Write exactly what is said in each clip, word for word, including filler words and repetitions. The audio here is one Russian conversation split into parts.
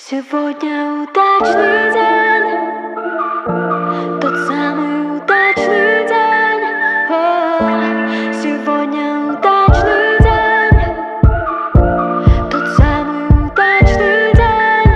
Сегодня удачный день, тот самый удачный день. О, сегодня удачный день, тот самый удачный день.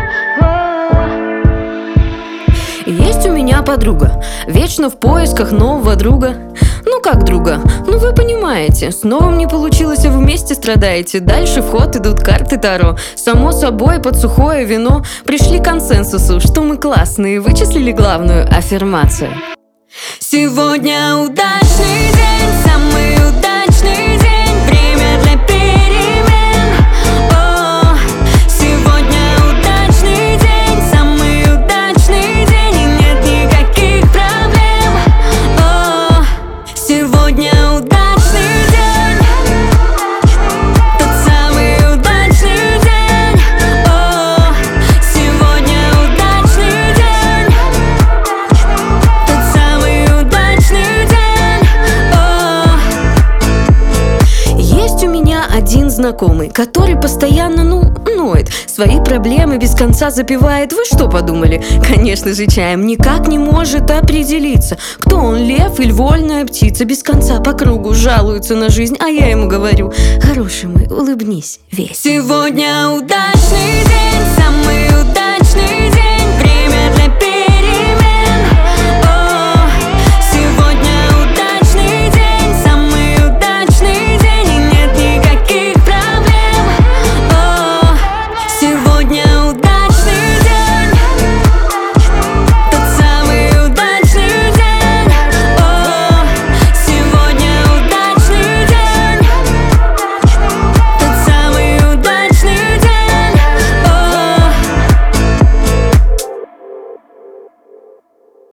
О. Есть у меня подруга, вечно в поисках нового друга. Ну как друга? Ну вы понимаете, с новым не получилось, а вы вместе страдаете. Дальше в ход идут карты Таро. Само собой, под сухое вино пришли к консенсусу, что мы классные, вычислили главную аффирмацию. Сегодня удачный день, самый удачный день, время для перемен. О, сегодня удачный день, самый удачный день, и нет никаких проблем. О, сегодня удачный день, тот самый удачный день. О, сегодня удачный день, тот самый удачный день. О. Есть у меня один знакомый, который постоянно, ну, ноет, свои проблемы без конца запивает. Вы что подумали? Конечно же, чаем никак не может определиться, кто он, лев или вольная птица. Без конца по кругу жалуется на жизнь, а я ему говорю: хороший мой, улыбнись весь. Сегодня удачный день.